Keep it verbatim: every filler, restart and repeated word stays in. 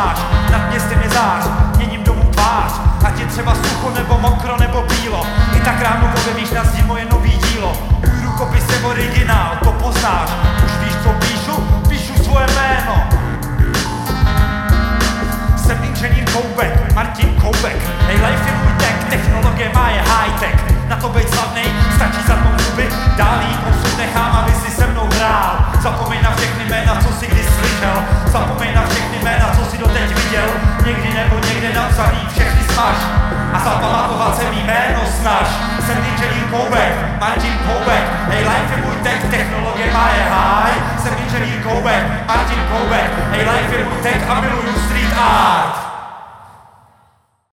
tvář, nad městem je zář, měním domů tvář, ať je třeba sucho nebo mokro nebo bílo. I tak ráno objevíš na zdi moje nový dílo. Můj rukopis je originál, to poznáš. Už víš, co píšu? Píšu svoje jméno. Jsem inženýr Koubek, Martin Koubek. Hej, life je můj tek, technologie má je high-tech. Na to být slavnej, stačí zatnout zuby, dál jít osud nechám, aby si se mnou hrál. Zapomeň na všechny jména, co si kdy slyšel. Zapomeň na všechny jména, co si doteď viděl. Někdy nebo někde napsaný, všechny smaž. A zapamatovat se mý jméno snaž. Jsem inženýr Koubek, Martin Koubek. Hej, life je můj tek, technologie má je high. Jsem inženýr Koubek, Martin Koubek. Hej, life je můj tek a miluju street art.